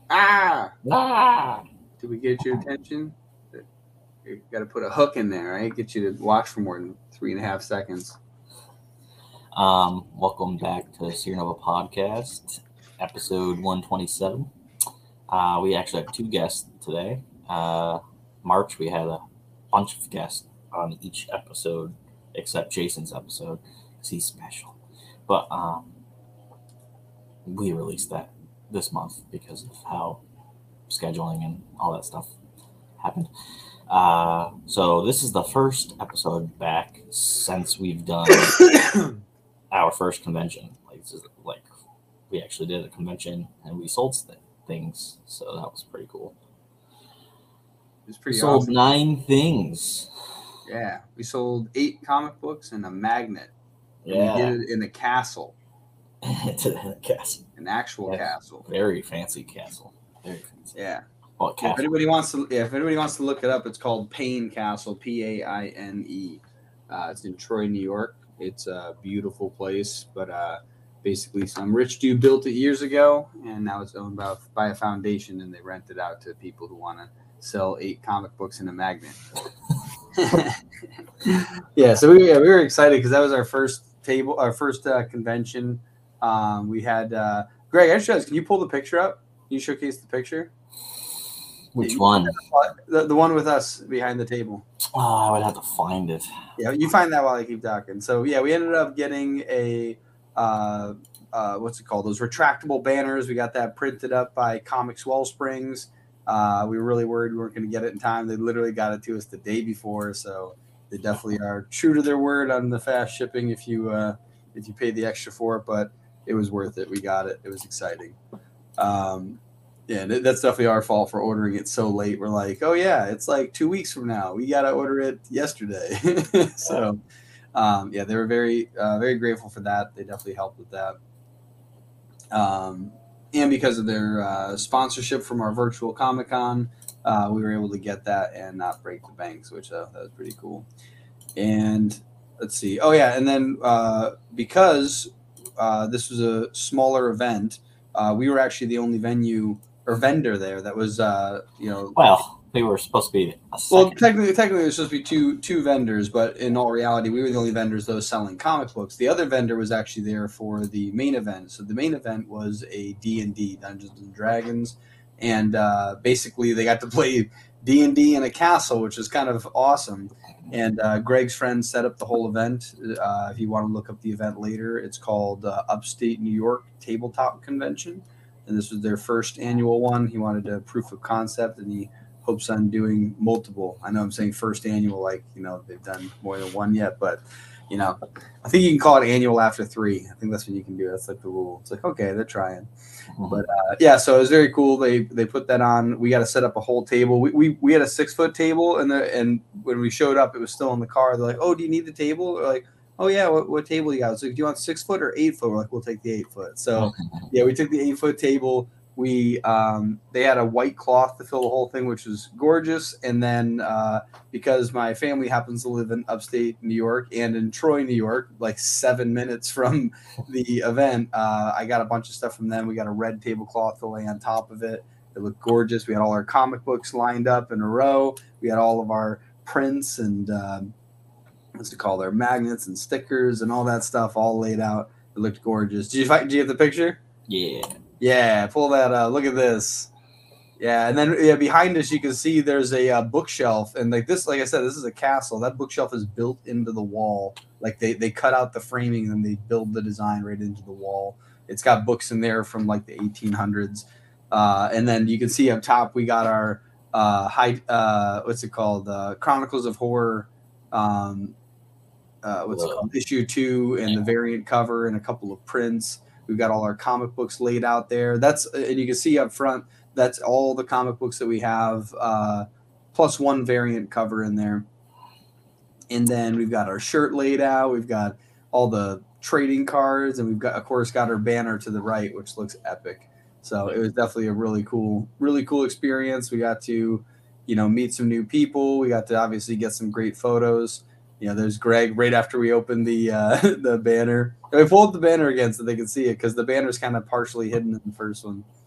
Ah! Ah! Did we get your attention? You got to put a hook in there, right? Get you to watch for more than 3.5 seconds. Welcome back to Sierra Nova Podcast, episode 127. We actually have two guests today. March, we had a bunch of guests on each episode, except Jason's episode, because he's special. But we released that this month because of how scheduling and all that stuff happened. So this is the first episode back since we've done our first convention. Like we actually did a convention and we sold things, so that was pretty cool. It's We pretty sold awesome. 9 things. Yeah, we sold 8 comic books and a magnet, and we did Yeah, it in a castle, to the castle. an actual Yeah, castle. very fancy castle. Very fancy. Yeah. Well, castle. If anybody wants to look it up, it's called Paine Castle, Paine. It's in Troy, New York. It's a beautiful place, but basically some rich dude built it years ago, and now it's owned by a foundation, and they rent it out to people who want to sell 8 comic books and a magnet. Yeah, so we were excited because that was our first convention. We had Greg. I just realized, can you pull the picture up? Can you showcase the picture? Yeah, Which one? the one with us behind the table. Oh, I would have to find it. Yeah, you find that while I keep talking. So yeah, we ended up getting a what's it called? Those retractable banners. We got that printed up by Comics Wellsprings. We were really worried we weren't going to get it in time. They literally got it to us the day before, so they definitely are true to their word on the fast shipping. If you pay the extra for it, but it was worth it. We got it. It was exciting. Um, yeah, that's definitely our fault for ordering it so late. We're like, oh yeah, it's like 2 weeks from now. We gotta order it yesterday. So, yeah, they were very grateful for that. They definitely helped with that. Um, and because of their sponsorship from our virtual Comic Con, we were able to get that and not break the banks, which that was pretty cool. And let's see. Oh yeah, and then because this was a smaller event, we were actually the only venue or vendor there that was Well, they were supposed to be a well, second. technically, there's supposed to be two vendors, but in all reality, we were the only vendors those selling comic books. The other vendor was actually there for the main event. So the main event was a D&D, Dungeons and Dragons, and basically they got to play D&D in a castle, which is kind of awesome. And Greg's friend set up the whole event. If you want to look up the event later, it's called Upstate New York Tabletop Convention, and this was their first annual one. He wanted a proof of concept, and he hopes on doing multiple. I know I'm saying first annual, like they've done more than one yet, but I think you can call it annual after 3. I think that's what you can do. That's like the rule. It's like, okay, they're trying, but yeah. So it was very cool. They put that on. We got to set up a whole table. We had a 6-foot table, and when we showed up, it was still in the car. They're like, oh, do you need the table? We're like, oh yeah, what table you got? So do you want 6 foot or 8 foot? We're like, we'll take the 8 foot. So yeah, we took the 8 foot table. We they had a white cloth to fill the whole thing, which was gorgeous. And then because my family happens to live in upstate New York and in Troy, New York, like 7 minutes from the event, I got a bunch of stuff from them. We got a red tablecloth to lay on top of it. It looked gorgeous. We had all our comic books lined up in a row. We had all of our prints and what's it called? Their magnets and stickers and all that stuff all laid out. It looked gorgeous. Did you have the picture? Yeah. Yeah, pull that up. Look at this. Yeah, and then yeah, behind us you can see there's a bookshelf, and like this, like I said, this is a castle. That bookshelf is built into the wall. Like they cut out the framing and they build the design right into the wall. It's got books in there from like the 1800s, and then you can see up top we got our high what's it called, Chronicles of Horror. Um, what's it called, issue 2, and the variant cover and a couple of prints. We've got all our comic books laid out there. And you can see up front, that's all the comic books that we have, plus one variant cover in there. And then we've got our shirt laid out. We've got all the trading cards, and we've got, of course, got our banner to the right, which looks epic. So it was definitely a really cool experience. We got to, meet some new people. We got to obviously get some great photos. There's Greg right after we opened the the banner. And we pulled the banner again so they could see it because the banner's kind of partially hidden in the first one.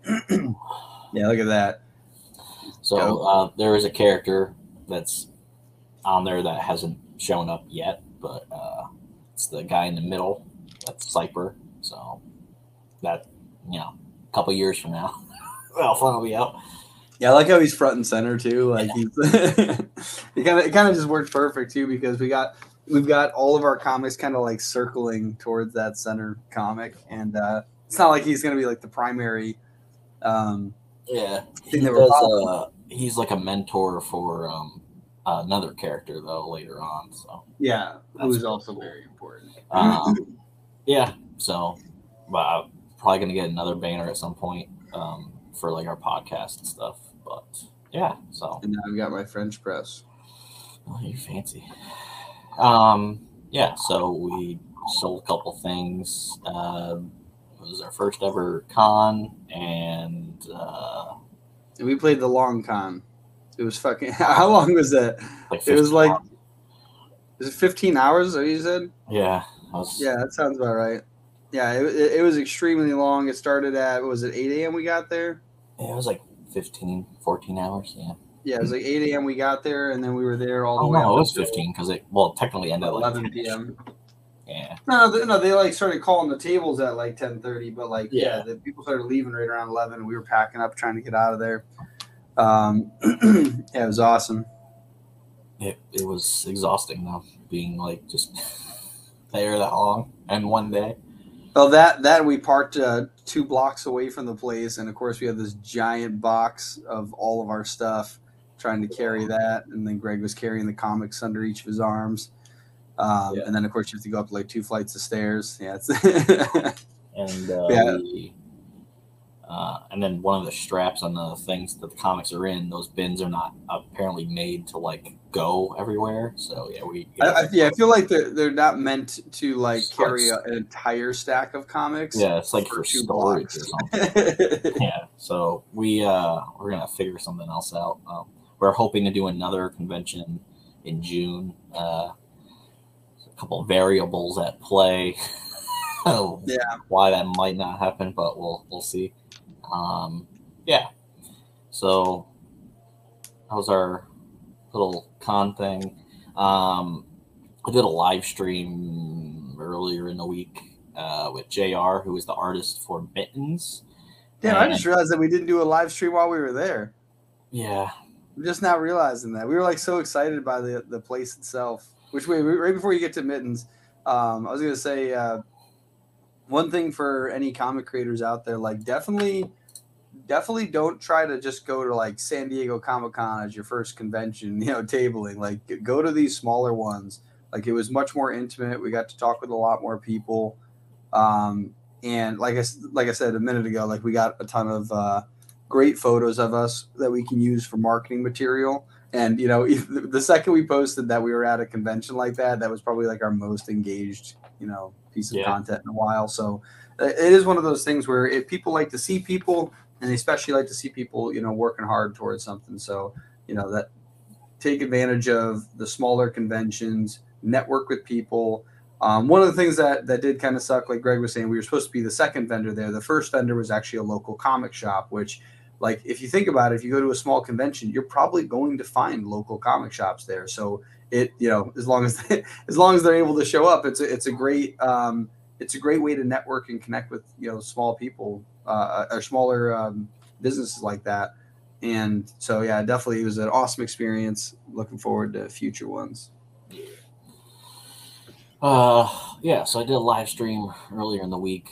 Yeah, look at that. So there is a character that's on there that hasn't shown up yet, but it's the guy in the middle. That's Cyper. So that, a couple years from now, Alpha will be out. Yeah, I like how he's front and center too. Like he's it kind of just worked perfect too, because we've got all of our comics kind of like circling towards that center comic, and it's not like he's gonna be like the primary. Yeah, thing that we're does. He's like a mentor for another character though later on. So yeah, who's also very important. Yeah, so probably gonna get another banner at some point for like our podcast and stuff. But yeah, so and now I've got my French press. Oh, you're fancy. Yeah, so we sold a couple things. It was our first ever con, and we played the long con. It was fucking. How long was that? Like it was like. hours. Was it 15 hours? Is that what you said? Yeah. Yeah, that sounds about right. Yeah, it was extremely long. It started at, what was it, 8 a.m. we got there? Yeah, it was like 15, 14 hours. Yeah. Yeah, it was like 8 a.m. we got there, and then we were there all the way. No, it was 15 because it technically ended at 11 p.m. Yeah. No, they like started calling the tables at like 10:30, but like the people started leaving right around 11, and we were packing up trying to get out of there. Yeah, it was awesome. It was exhausting though, being like just there that long and one day. Well, that we parked 2 blocks away from the place, and of course we had this giant box of all of our stuff, trying to carry that, and then Greg was carrying the comics under each of his arms, and then of course you have to go up like 2 flights of stairs. Yeah, and then one of the straps on the things that the comics are in, those bins are not apparently made to like go everywhere. So I feel like they're not meant to like carry an entire stack of comics. Yeah, it's like for storage or something. Yeah, so we're gonna figure something else out. We're hoping to do another convention in June. A couple of variables at play. Why that might not happen, but we'll see. Yeah. So that was our little con thing. I did a live stream earlier in the week with JR, who is the artist for Mittens. Damn, I just realized that we didn't do a live stream while we were there. Yeah. I'm just now realizing that. We were like so excited by the place itself. Which right before you get to Mittens, I was going to say one thing for any comic creators out there, like definitely don't try to just go to like San Diego Comic-Con as your first convention, tabling. Like go to these smaller ones. Like it was much more intimate. We got to talk with a lot more people. And like I said a minute ago, like we got a ton of great photos of us that we can use for marketing material. And, the second we posted that we were at a convention like that, that was probably like our most engaged, piece of content in a while. So it is one of those things where if people like to see people, and they especially like to see people, working hard towards something. So, that take advantage of the smaller conventions, network with people. One of the things that did kind of suck, like Greg was saying, we were supposed to be the second vendor there. The first vendor was actually a local comic shop, which, like, if you think about it, if you go to a small convention, you're probably going to find local comic shops there. So it, as long as they're able to show up, it's a great way to network and connect with, small people or smaller businesses like that. And so, yeah, definitely it was an awesome experience. Looking forward to future ones. Yeah, so I did a live stream earlier in the week,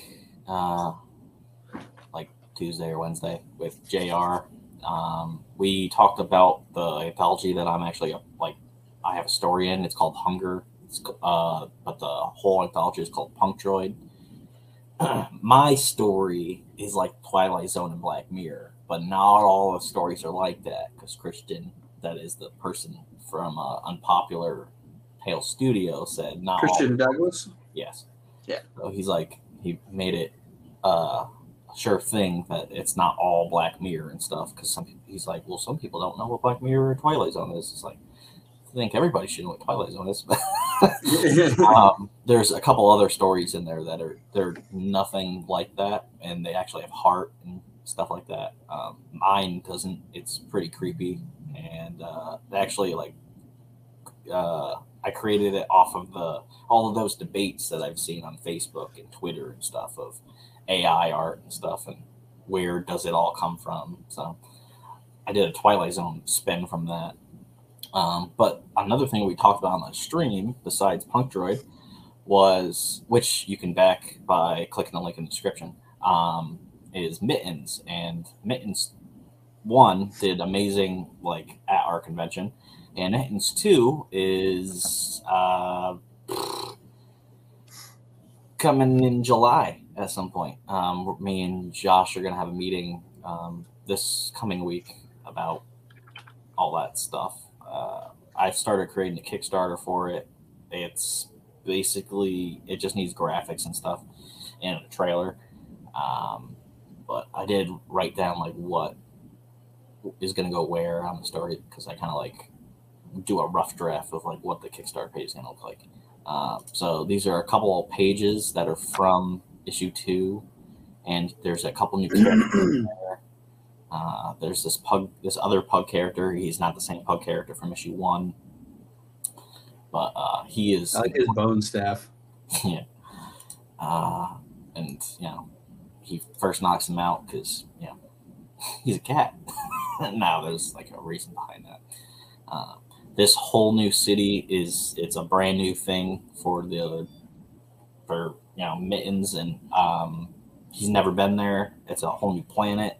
like Tuesday or Wednesday with JR. We talked about the anthology that I'm actually I have a story in. It's called Hunger. But the whole anthology is called Punctroid. My story is like Twilight Zone and Black Mirror, but not all the stories are like that, because Christian, that is the person from Unpopular Tale Studio, said not Christian Douglas? Yes. Yeah. So he made it a sure thing that it's not all Black Mirror and stuff, because he's like, well, some people don't know what Black Mirror or Twilight Zone is. It's like, I think everybody should know what Twilight Zone is. There's a couple other stories in there that they're nothing like that, and they actually have heart and stuff like that. Mine doesn't. It's pretty creepy, and actually, like, I created it off of all of those debates that I've seen on Facebook and Twitter and stuff of AI art and stuff, and where does it all come from? So I did a Twilight Zone spin from that. But another thing we talked about on the stream, besides Punk Droid, was, which you can back by clicking the link in the description, is Mittens. And Mittens 1 did amazing, like, at our convention. And Mittens 2 is coming in July at some point. Me and Josh are going to have a meeting this coming week about all that stuff. I've started creating a Kickstarter for it. It's basically, it just needs graphics and stuff and a trailer. But I did write down like what is going to go where on the story, because I kind of like do a rough draft of like what the Kickstarter page is going to look like. So these are a couple of pages that are from issue 2, and there's a couple new characters in there. There's this other pug character. He's not the same pug character from issue 1, but he is. I like his bone staff. Yeah. And he first knocks him out because he's a cat. Now there's like a reason behind that. This whole new city it's a brand new thing for Mittens, and he's never been there. It's a whole new planet.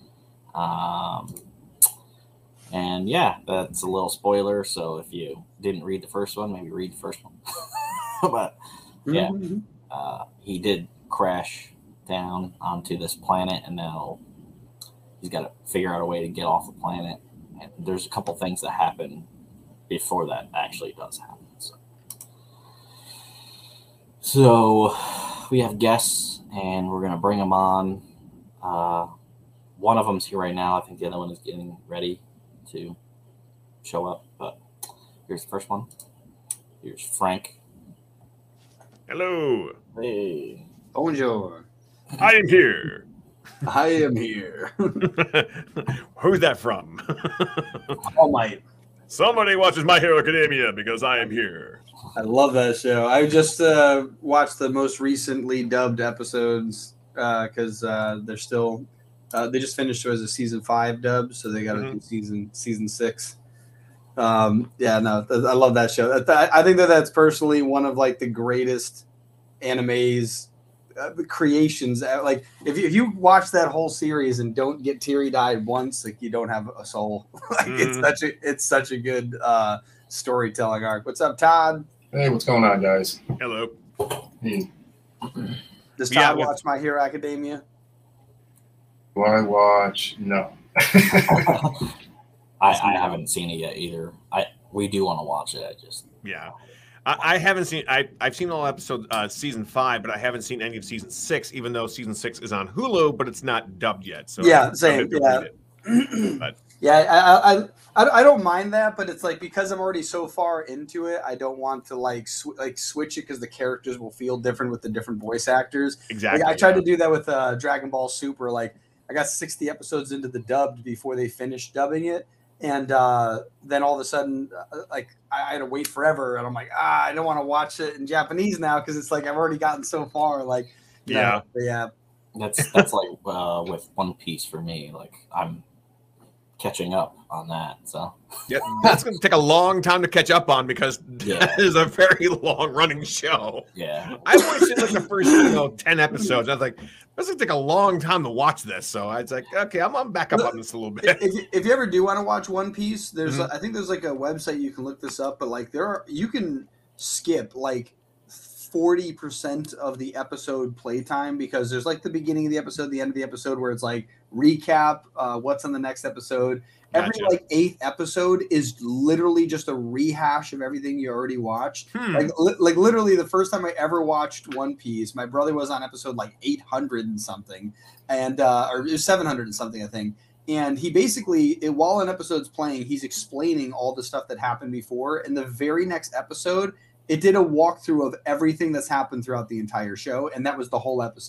And yeah, that's a little spoiler. So if you didn't read the first one, maybe read the first one. But yeah, he did crash down onto this planet, and now he's got to figure out a way to get off the planet. And there's a couple things that happen before that actually does happen. So we have guests, and we're gonna bring them on. One of them's here right now. I think the other one is getting ready to show up. But here's the first one. Here's Frank. Hello. Hey. Bonjour. I am here. I am here. Who's that from? All Might. Somebody watches My Hero Academia because I am here. I love that show. I just watched the most recently dubbed episodes because they're still. They just finished as a season 5 dub, so they got to do season 6. I love that show. I think that's personally one of like the greatest animes creations. Like if you watch that whole series and don't get teary-eyed once, like you don't have a soul. Like it's such a good storytelling arc. What's up, Todd? Hey, what's going on, guys? Hello. Hey. Does Todd watch My Hero Academia? Do I watch? No. I haven't seen it yet either. We do want to watch it. I haven't seen. I've seen all episodes season 5, but I haven't seen any of season 6. Even though season 6 is on Hulu, but it's not dubbed yet. So same. But I don't mind that, but it's like because I'm already so far into it, I don't want to switch it because the characters will feel different with the different voice actors. Exactly. Like, I tried to do that with Dragon Ball Super. Like I got 60 episodes into the dubbed before they finished dubbing it. And then all of a sudden, I had to wait forever. And I'm like, I don't want to watch it in Japanese now because it's like I've already gotten so far. Like, yeah. That's like with One Piece for me. Like I'm catching up on that. So yeah, that's going to take a long time to catch up on because that is a very long running show. Yeah, I watched it like the first 10 episodes. I was like, this going to take a long time to watch this. So I was like, okay, I'm back up on this a little bit. If you ever do want to watch One Piece, there's I think there's like a website you can look this up, but like you can skip like 40% of the episode playtime because there's like the beginning of the episode, the end of the episode where it's like recap what's on the next episode. Every like 8th episode is literally just a rehash of everything you already watched. Like literally the first time I ever watched One Piece, my brother was on episode like 800 and something, and or 700 and something I think. And he basically, while an episode's playing, he's explaining all the stuff that happened before. And the very next episode, it did a walkthrough of everything that's happened throughout the entire show, and that was the whole episode.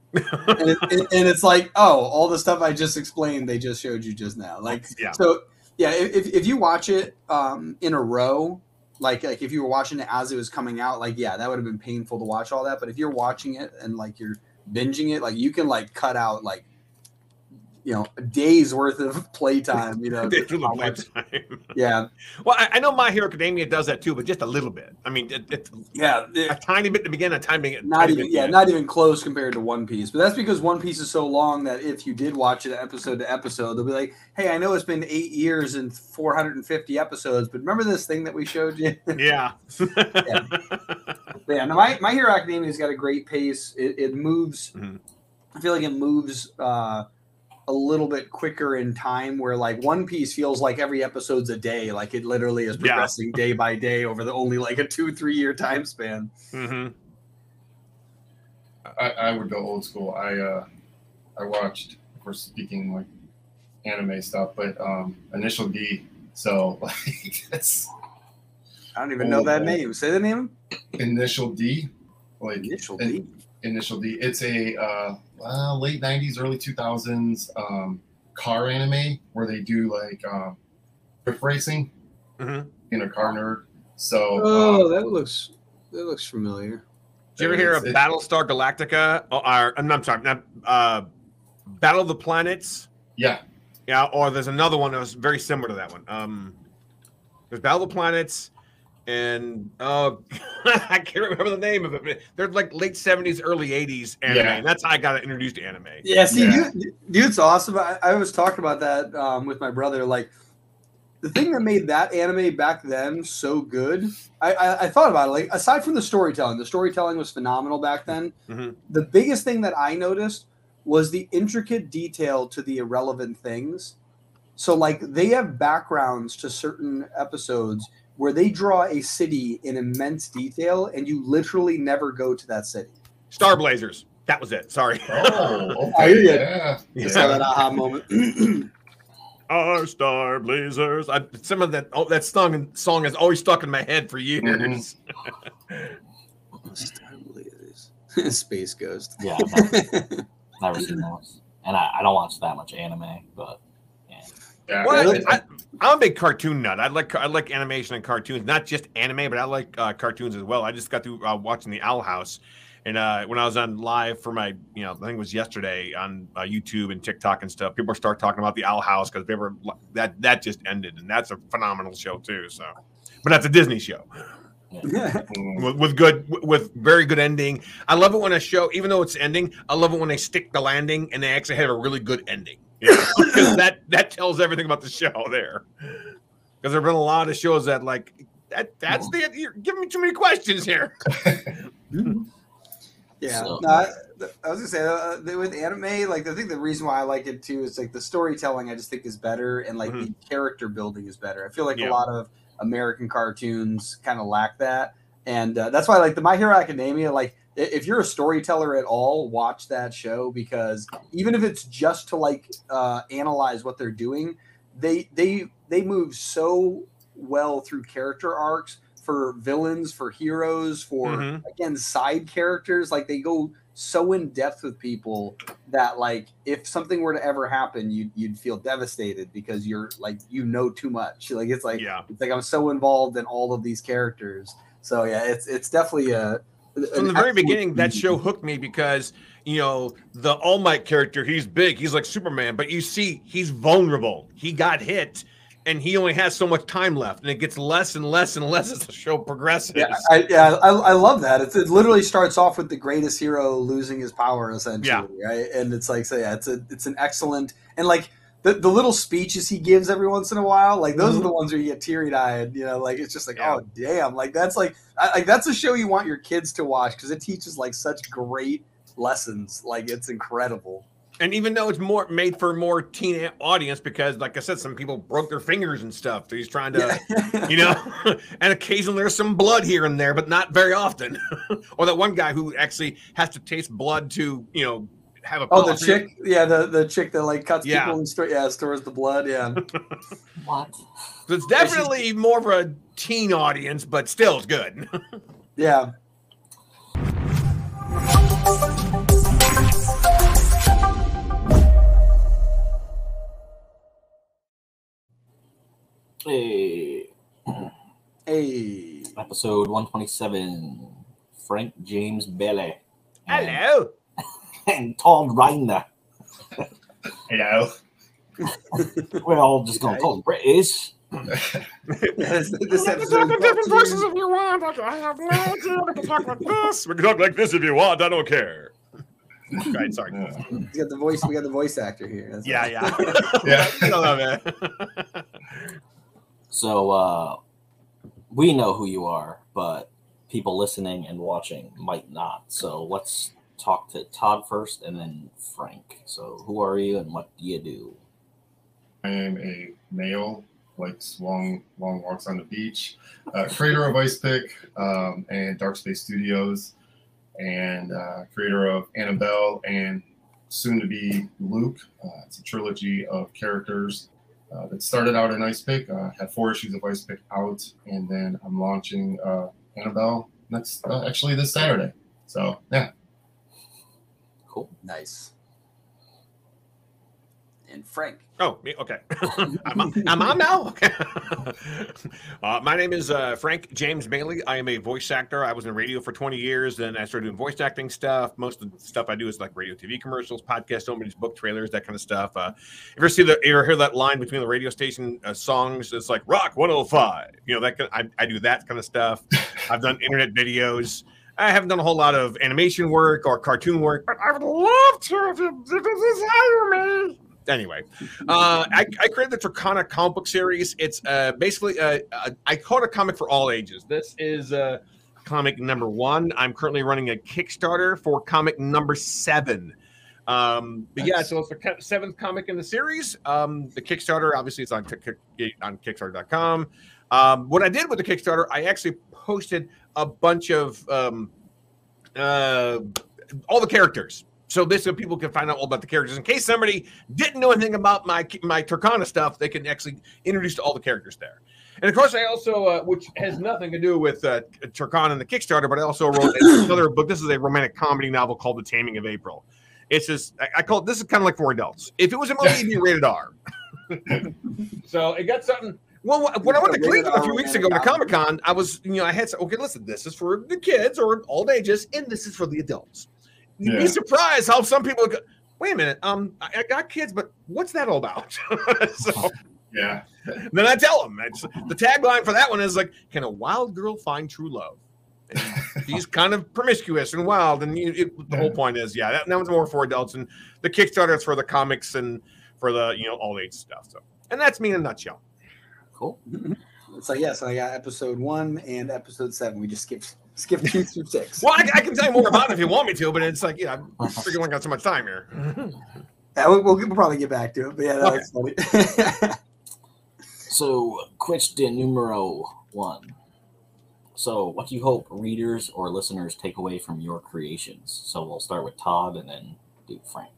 and it's like, oh, all the stuff I just explained, they just showed you just now. Like, Yeah. so yeah, if you watch it in a row, like if you were watching it as it was coming out, like, yeah, that would have been painful to watch all that. But if you're watching it and like you're binging it, like you can like cut out like, you know, a day's worth of playtime, you know. Yeah. Well, I know My Hero Academia does that too, but just a little bit. I mean, it's a tiny bit to begin, a tiny bit. Not even close compared to One Piece. But that's because One Piece is so long that if you did watch it episode to episode, they'll be like, "Hey, I know it's been 8 years and 450 episodes, but remember this thing that we showed you?" Yeah. Yeah. No, My Hero Academia's got a great pace. It moves. Mhm. I feel like it moves a little bit quicker in time, where like One Piece feels like every episode's a day, like it literally is progressing day by day over the only like a 2-3 year time span. Mm-hmm. I would go old school. I watched, of course, speaking like anime stuff, but Initial D. So like it's I don't even know that name. Say the name. Initial D. Like Initial D. Initial D. It's a late 90s, early 2000s car anime where they do like drift racing. Mm-hmm. In a car nerd. So that looks familiar. Did you ever hear of Battlestar Galactica? I'm sorry, not Battle of the Planets. Yeah. Yeah, or there's another one that was very similar to that one. There's Battle of the Planets, and I can't remember the name of it. But they're like late 70s, early 80s anime. Yeah. And that's how I got introduced to anime. Yeah, see, dude, it's awesome. I was talking about that with my brother. Like, the thing that made that anime back then so good, I thought about it. Like, aside from the storytelling was phenomenal back then. Mm-hmm. The biggest thing that I noticed was the intricate detail to the irrelevant things. So, like, they have backgrounds to certain episodes where they draw a city in immense detail, and you literally never go to that city. Star Blazers. That was it. Sorry. Oh, I okay. hear ya. Yeah. You saw that aha moment. Our Star Blazers. Some of that song has always stuck in my head for years. Mm-hmm. Star Blazers. Space Ghost. Yeah, never seen those. And I don't watch that much anime, but Yeah. Well, I'm a big cartoon nut. I like animation and cartoons, not just anime, but I like cartoons as well. I just got through watching the Owl House, and when I was on live for my, I think it was yesterday on YouTube and TikTok and stuff, people start talking about the Owl House because they were that just ended, and that's a phenomenal show too. So, but that's a Disney show. With very good ending. I love it when a show, even though it's ending, I love it when they stick the landing and they actually have a really good ending. Because that tells everything about the show there. Because there've been a lot of shows that that's you're giving me too many questions here. Yeah, So- I was gonna say with anime, like the reason why I like it too is like the storytelling. I just think is better, and like the character building is better. I feel like a lot of American cartoons kind of lack that, and that's why like the My Hero Academia. Like, if you're a storyteller at all, watch that show, because even if it's just to like analyze what they're doing, they move so well through character arcs. For villains, for heroes, for again side characters, like they go so in depth with people that like if something were to ever happen, you'd feel devastated because you're like too much. Like it's like I'm so involved in all of these characters. So yeah, it's definitely from the very beginning. That show hooked me because the All Might character, he's big, he's like Superman, but you see he's vulnerable. He got hit. And he only has so much time left, and it gets less and less and less as the show progresses. I love that. It literally starts off with the greatest hero losing his power, essentially, right? And it's like, so yeah, it's an excellent, and like the little speeches he gives every once in a while, like those are the ones where you get teary eyed. Like it's just like, oh damn, like that's that's a show you want your kids to watch because it teaches like such great lessons. Like it's incredible. And even though it's made for a more teen audience, because like I said, some people broke their fingers and stuff. So he's trying to, and occasionally there's some blood here and there, but not very often. Or that one guy who actually has to taste blood to, have a. Oh, the chick, the chick that like cuts people and stores the blood. Yeah. What? So it's definitely more of a teen audience, but still it's good. Yeah. Hey. Hey. Episode 127. Frank James Bailey. Hello. And Todd Reiner. Hello. We're all just going to call him British. This episode Talk in is brought different to voices you- if you want. I have no idea. We can talk like this. We can talk like this if you want. I don't care. Right, sorry. Yeah. We got the voice actor here. That's Yeah, all. yeah. Yeah. I love it. So we know who you are, but people listening and watching might not. So let's talk to Todd first and then Frank. So who are you and what do you do? I am a male, likes long walks on the beach, creator of Ice Pick and Dark Space Studios, and creator of Annabelle and soon to be Luke. It's a trilogy of characters that started out in Ice Pick. Had 4 issues of Ice Pick out, and then I'm launching Annabelle next, actually this Saturday. So yeah. Cool. Nice. And Frank. Oh, me? Okay. I'm on now? Okay. My name is Frank James Bailey. I am a voice actor. I was in radio for 20 years. Then I started doing voice acting stuff. Most of the stuff I do is like radio, TV commercials, podcast openings, book trailers, that kind of stuff. You ever hear that line between the radio station songs? It's like Rock 105. You know, I do that kind of stuff. I've done internet videos. I haven't done a whole lot of animation work or cartoon work, but I would love to if you desire me. Anyway, I created the Turkana comic book series. It's basically I call it a comic for all ages. This is comic number 1. I'm currently running a Kickstarter for comic number 7. But yeah, so it's the 7th comic in the series. The Kickstarter, obviously, it's on Kickstarter.com. What I did with the Kickstarter, I actually posted a bunch of all the characters. So this so people can find out all about the characters. In case somebody didn't know anything about my Turkana stuff, they can actually introduce to all the characters there. And of course, I also, which has nothing to do with Turkana and the Kickstarter, but I also wrote another book. This is a romantic comedy novel called The Taming of April. It's just, I call it, this is kind of like for adults. If it was a movie, it'd be rated R. So it got something. Well, when I went to Cleveland a few weeks ago to Comic-Con, I was, I had said, okay, listen, this is for the kids or all ages, and this is for the adults. You'd be surprised how some people go, wait a minute, I got kids, but what's that all about? So Yeah. then I tell them, the tagline for that one is like, can a wild girl find true love? And he's kind of promiscuous and wild, and the whole point is, that one's more for adults, and the Kickstarter is for the comics and for the all age stuff. So, and that's me in a nutshell. Cool. So yes, I got episode 1 and episode 7. We just skipped 2 through 6. Well, I can tell you more about it if you want me to, but it's like, I figure we got so much time here. Yeah, we'll probably get back to it, but yeah, that's funny. So, question numero 1. So, what do you hope readers or listeners take away from your creations? So, we'll start with Todd and then do Frank.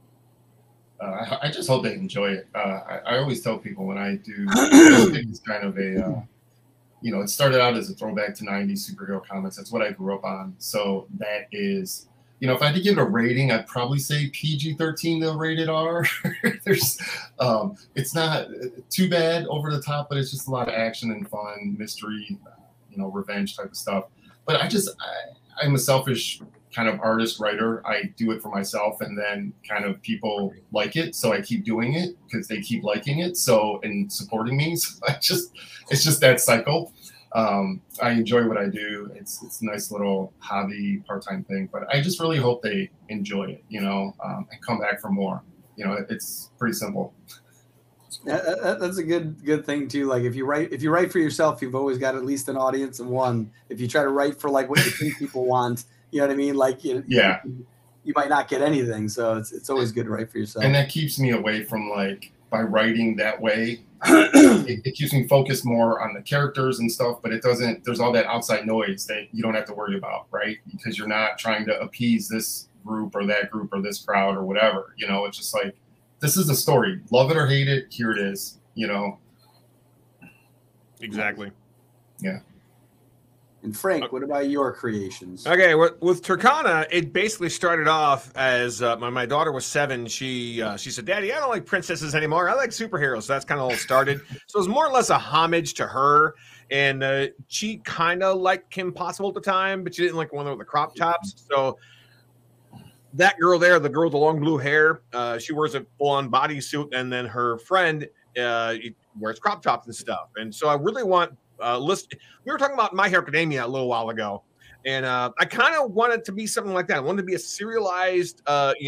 I just hope they enjoy it. I always tell people when I do, it's kind of a, it started out as a throwback to 90s superhero comics. That's what I grew up on. So that is, if I had to give it a rating, I'd probably say PG-13 to rated R. There's, it's not too bad over the top, but it's just a lot of action and fun, mystery, revenge type of stuff. But I'm a selfish kind of artist writer. I do it for myself, and then kind of people like it, so I keep doing it because they keep liking it, and supporting me. So it's just that cycle. I enjoy what I do. It's a nice little hobby, part-time thing, but I just really hope they enjoy it, and come back for more. It's pretty simple. That's a good thing too. Like if you write for yourself, you've always got at least an audience of one. If you try to write for like what you think people want, you know what I mean? Like you might not get anything. So it's always good to write for yourself. And that keeps me away from by writing that way, it keeps me focused more on the characters and stuff, but there's all that outside noise that you don't have to worry about, right? Because you're not trying to appease this group or that group or this crowd or whatever, it's just like, this is a story, love it or hate it, here it is, Exactly. Yeah. And Frank, what about your creations? Okay, with Turkana, it basically started off as when my daughter was 7. She said, "Daddy, I don't like princesses anymore. I like superheroes." So that's kind of all it started. So it was more or less a homage to her, and she kind of liked Kim Possible at the time, but she didn't like one with the crop tops. So that girl there, the girl with the long blue hair, she wears a full-on bodysuit, and then her friend wears crop tops and stuff. And so I really want. We were talking about My Hero Academia a little while ago, and I kind of wanted to be something like that. I wanted to be a serialized,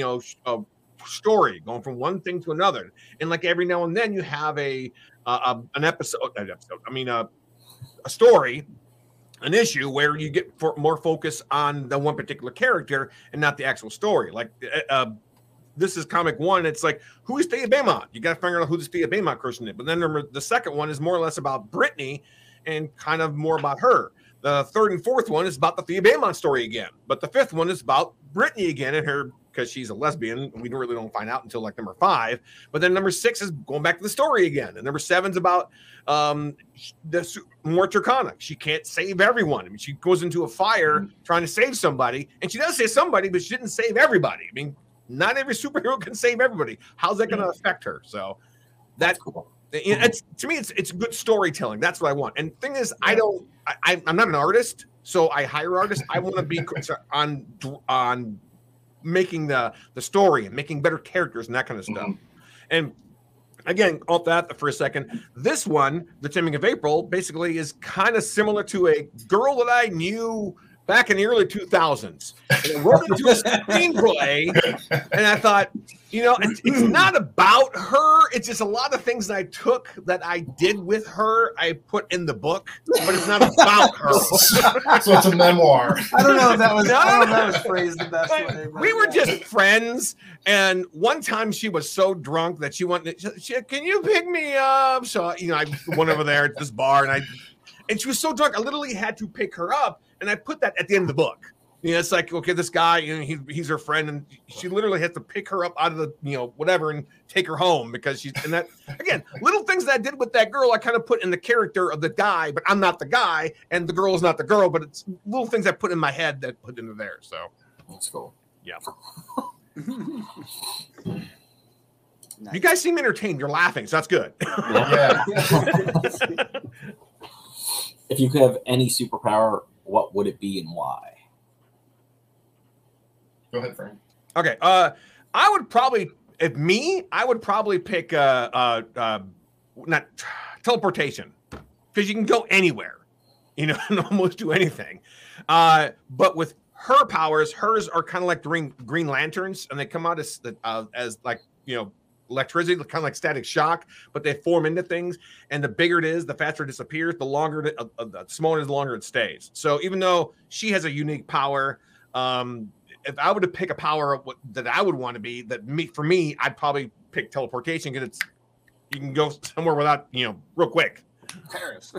story going from one thing to another. And like every now and then, you have an episode. I mean, a story, an issue where you get more focus on the one particular character and not the actual story. Like this is comic 1. It's like, who is Thea Baymont? You got to figure out who this Thea Baymont person is. But then the second one is more or less about Brittany and kind of more about her. The third and fourth one is about the Thea Baymont story again. But the fifth one is about Brittany again and her, because she's a lesbian. We really don't find out until like number 5. But then number 6 is going back to the story again. And number 7 is about more Turkana. She can't save everyone. I mean, she goes into a fire trying to save somebody. And she does save somebody, but she didn't save everybody. I mean, not every superhero can save everybody. How's that going to affect her? So that's cool. It's, to me, it's good storytelling. That's what I want. And the thing is, I'm not an artist, so I hire artists. I want to be on making the story and making better characters and that kind of stuff. And again, off that for a second, this one, The Taming of April, basically is kind of similar to a girl that I knew back in the early 2000s. And I wrote into a screenplay, and I thought, it's not about her. It's just a lot of things that I took that I did with her, I put in the book, but it's not about her. So it's a memoir. I don't know if that was phrased the best way. We were just friends, and one time she was so drunk that she wanted, can you pick me up? So, I went over there at this bar, and she was so drunk, I literally had to pick her up. And I put that at the end of the book. It's like, okay, this guy, he's her friend, and she literally has to pick her up out of the, whatever, and take her home because she's. And that, again, little things that I did with that girl, I kind of put in the character of the guy, but I'm not the guy, and the girl is not the girl, but it's little things I put in my head that put into there. So that's cool. Yeah. Nice. You guys seem entertained. You're laughing, so that's good. Yeah. If you could have any superpower, what would it be and why? Go ahead, Frank. Okay. I would probably pick not teleportation, because you can go anywhere, and almost do anything. But with her powers, hers are kind of like Green Lanterns, and they come out as like, electricity, kind of like static shock, but they form into things. And the bigger it is, the faster it disappears. The longer, the smaller it is, the longer it stays. So even though she has a unique power, if I were to pick a power that I would want to be, for me, I'd probably pick teleportation, because you can go somewhere without, real quick. Paris.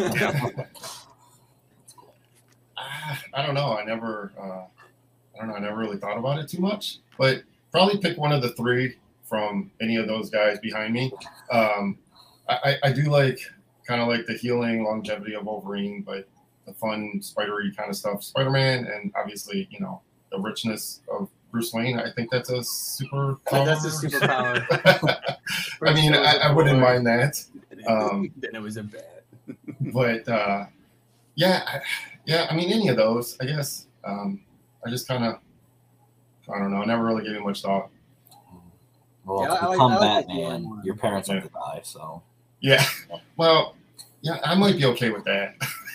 I don't know. I never really thought about it too much, but probably pick one of the 3 from any of those guys behind me. I do like kind of like the healing longevity of Wolverine, but the fun spidery kind of stuff, Spider-Man, and obviously, the richness of Bruce Wayne. I think that's a superpower. That's a superpower. I mean, I wouldn't mind that. Then it was a bad. But yeah. I mean, any of those, I guess. I just kind of, I don't know. I never really gave it much thought. Well, Yeah, to I become like Batman, your parents have to die, so. Yeah. Well, yeah, I might be okay with that.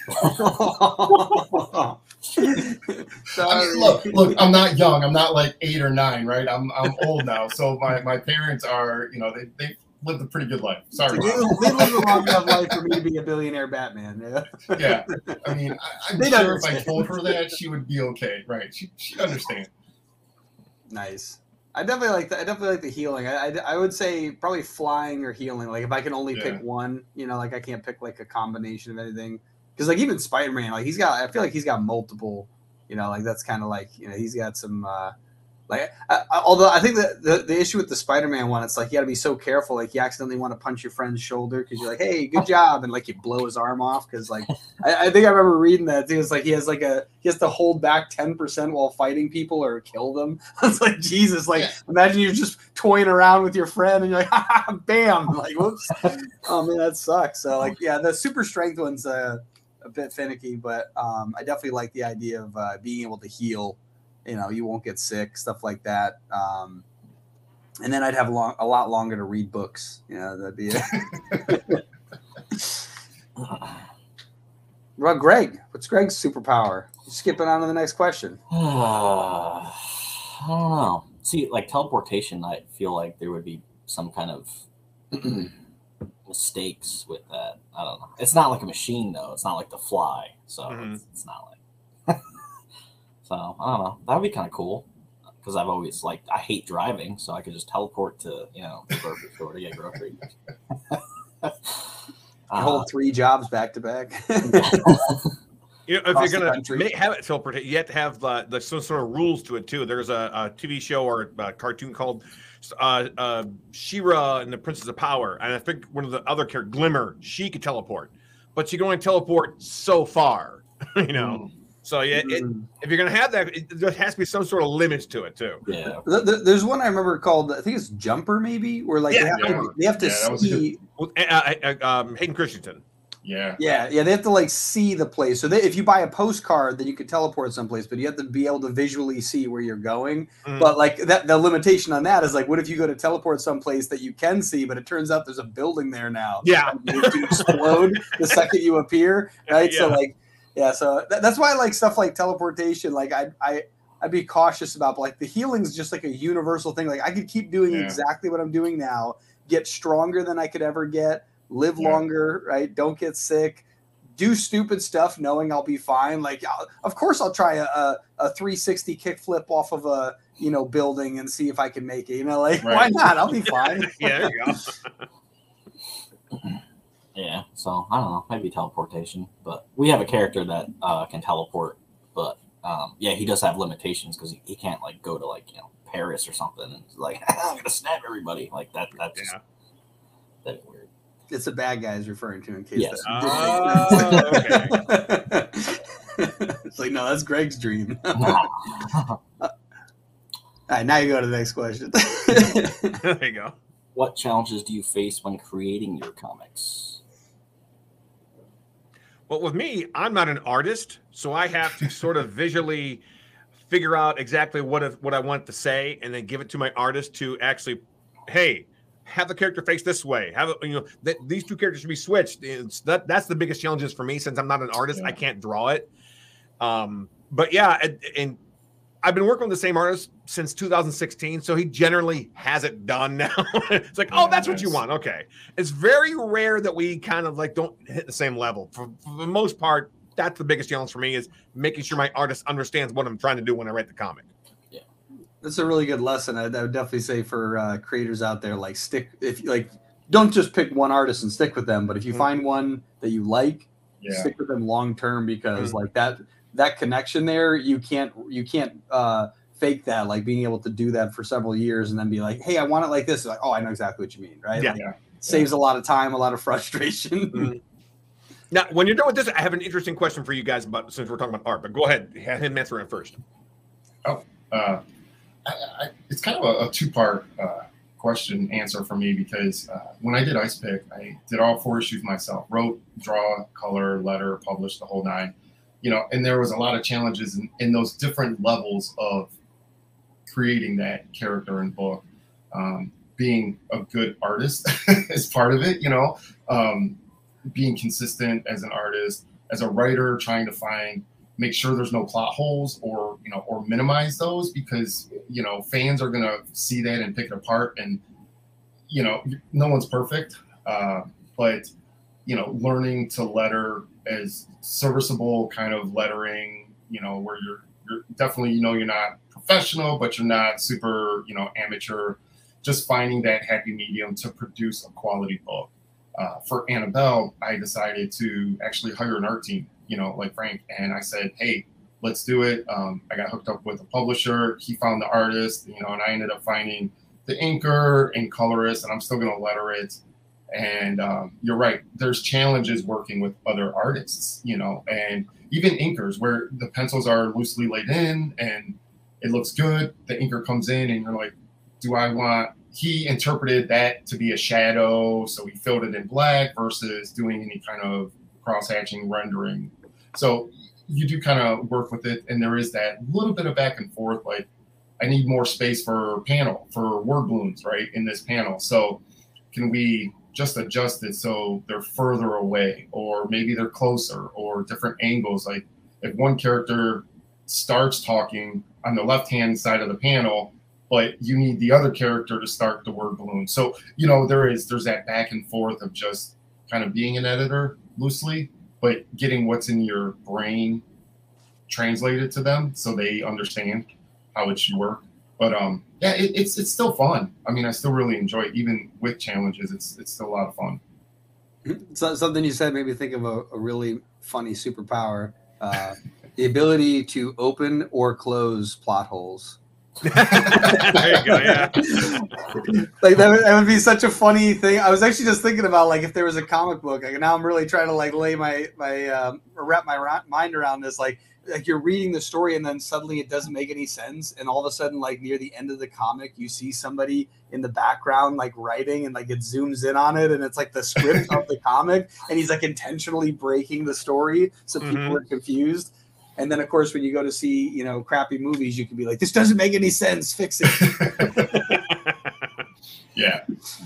I mean, look, I'm not young. I'm not like 8 or 9, right? I'm old now. So my parents are, they lived a pretty good life. Sorry. They lived a long enough life for me to be a billionaire Batman. Yeah. I mean, I'm sure if I told her that, she would be okay, right? She'd understand. Nice. I definitely like that. I definitely like the healing. I would say probably flying or healing. Like if I can only pick one, like I can't pick like a combination of anything. Because like even Spider-Man, like I feel like he's got multiple. Like that's kind of like he's got some Like, although I think that the issue with the Spider-Man one, it's like you got to be so careful. Like, you accidentally want to punch your friend's shoulder because you're like, "Hey, good job," and like you blow his arm off because like I think I remember reading that too. It's like he has to hold back 10% while fighting people or kill them. It's like Jesus. Like, imagine you're just toying around with your friend and you're like, bam, like whoops. Oh man, that sucks. So like, yeah, the super strength one's a bit finicky, but I definitely like the idea of being able to heal. You won't get sick, stuff like that. And then I'd have a lot longer to read books. That'd be it. What about Greg? What's Greg's superpower? Skipping on to the next question. I don't know. See, like teleportation, I feel like there would be some kind of mistakes with that. I don't know. It's not like a machine, though. It's not like the Fly, so it's not like. So I don't know. That would be kind of cool because I've always I hate driving, so I could just teleport to the grocery store to get groceries. Hold 3 jobs back to back. If you're gonna have it teleport, you have to have some sort of rules to it too. There's a TV show or a cartoon called She-Ra and the Princess of Power, and I think one of the other characters, Glimmer, she could teleport, but she can only teleport so far. So yeah, if you're gonna have that, there has to be some sort of limits to it too. Yeah. There's one I remember called, I think it's Jumper, maybe, where they have to see. Hayden Christensen. Yeah. They have to see the place. So if you buy a postcard, then you could teleport someplace, but you have to be able to visually see where you're going. But the limitation on that is what if you go to teleport someplace that you can see, but it turns out there's a building there now. Yeah. To explode the second you appear, right? Yeah. So so that's why I like stuff like teleportation. I'd be cautious about, but the healing's just a universal thing. I could keep doing exactly what I'm doing now, get stronger than I could ever get, live longer, right? Don't get sick, do stupid stuff knowing I'll be fine. Of course I'll try a 360 kickflip off of a building and see if I can make it. Why not? I'll be fine. Yeah, there you go. Yeah, so I don't know, maybe teleportation, but we have a character that can teleport, but he does have limitations because he can't go to Paris or something and I'm gonna snap everybody that's just that'd be weird. It's a bad guy is referring to in case. Yes. Okay. It's no, that's Greg's dream. All right, now you go to the next question. There you go. What challenges do you face when creating your comics? Well, with me, I'm not an artist, so I have to sort of visually figure out exactly what I want to say, and then give it to my artist to actually, hey, have the character face this way. Have it, these two characters should be switched. That's the biggest challenges for me since I'm not an artist. I can't draw it. But yeah, and I've been working with the same artist since 2016, so he generally has it done now. It's that's what you want. Okay. It's very rare that we kind of don't hit the same level. For the most part, that's the biggest challenge for me is making sure my artist understands what I'm trying to do when I write the comic. Yeah. That's a really good lesson. I would definitely say for creators out there, don't just pick one artist and stick with them, but if you find one that you like, stick with them long term because that connection there, you can't fake that, being able to do that for several years and then be like, hey, I want it like this. Oh, I know exactly what you mean, right? Saves a lot of time, a lot of frustration. Now, when you're done with this, I have an interesting question for you guys since we're talking about art, but go ahead. Have him answer it first. It's kind of a two-part question answer for me because when I did Ice Pick, I did all 4 issues myself, wrote, draw, color, letter, published the whole 9. And there was a lot of challenges in those different levels of creating that character and book. Being a good artist is part of it, being consistent as an artist, as a writer, trying to make sure there's no plot holes or minimize those because, fans are going to see that and pick it apart. And, no one's perfect, but, learning to letter as serviceable kind of lettering, where you're definitely, you're not professional, but you're not super, amateur, just finding that happy medium to produce a quality book. For Annabelle, I decided to actually hire an art team, like Frank. And I said, hey, let's do it. I got hooked up with a publisher. He found the artist, and I ended up finding the inker and colorist, and I'm still going to letter it. And you're right. There's challenges working with other artists, and even inkers where the pencils are loosely laid in and it looks good. The inker comes in and you're like, he interpreted that to be a shadow, so he filled it in black versus doing any kind of cross-hatching rendering. So you do kind of work with it, and there is that little bit of back and forth, like I need more space for word balloons, right, in this panel. So can we just adjust it so they're further away, or maybe they're closer, or different angles? Like if one character starts talking on the left-hand side of the panel, but you need the other character to start the word balloon. So, there's that back and forth of just kind of being an editor loosely, but getting what's in your brain translated to them so they understand how it should work. But yeah, it's still fun. I mean, I still really enjoy it, even with challenges. It's still a lot of fun. So, something you said made me think of a really funny superpower: the ability to open or close plot holes. There you go. Yeah. Like that would be such a funny thing. I was actually just thinking about like if there was a comic book. Like now I'm really trying to like lay my wrap my mind around this. Like you're reading the story and then suddenly it doesn't make any sense, and all of a sudden like near the end of the comic you see somebody in the background like writing, and like it zooms in on it and it's like the script of the comic, and he's like intentionally breaking the story so people are confused. And then, of course, when you go to see, crappy movies, you can be like, this doesn't make any sense. Fix it. Yeah.